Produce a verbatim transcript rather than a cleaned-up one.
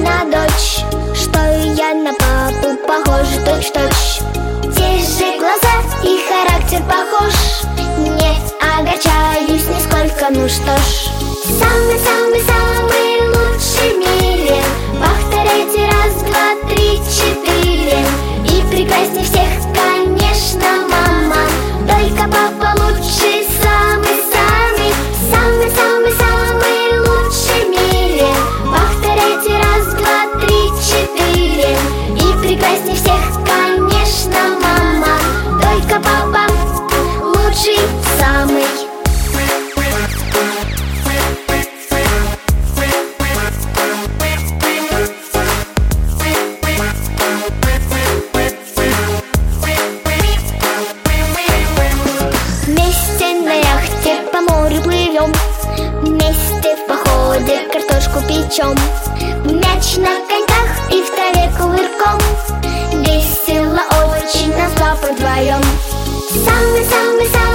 на дочь, что и я на папу похожа точь-в-точь. Те же глаза и характер похож, не огорчаюсь нисколько, ну что ж. Самый-самый-самый лучший в мире, повторяйте раз, два, три, четыре. И прекрасней всех, конечно, мама, только папа лучший, самый-самый. Самый-самый-самый лучший в мире, повторяйте раз, два, три, четыре. И прекрасней всех, конечно, мама, только папа лучший, самый. Вместе на яхте по морю плывем, вместе в походе картошку печем. Мяч на коньках и в траве кувырком, весело очень нам с папой вдвоем. Самый-самый-самый